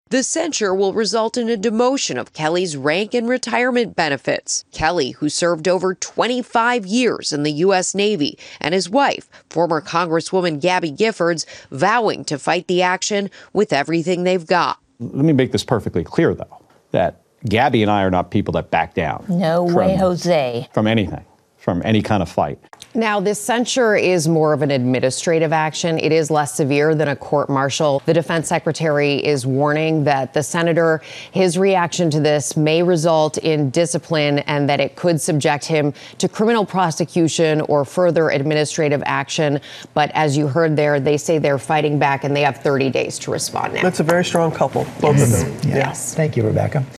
The censure will result in a demotion of Kelly's rank and retirement benefits. Kelly, who served over 25 years in the U.S. Navy, and his wife, former Congresswoman Gabby Giffords, vowing to fight the action with everything they've got. Let me make this perfectly clear, though, that Gabby and I are not people that back down. No way, Jose. From anything, from any kind of fight. Now, this censure is more of an administrative action. It is less severe than a court-martial. The defense secretary is warning that the senator, his reaction to this may result in discipline and that it could subject him to criminal prosecution or further administrative action. But as you heard there, they say they're fighting back and they have 30 days to respond now. That's a very strong couple, both of them. Yes. Thank you, Rebecca.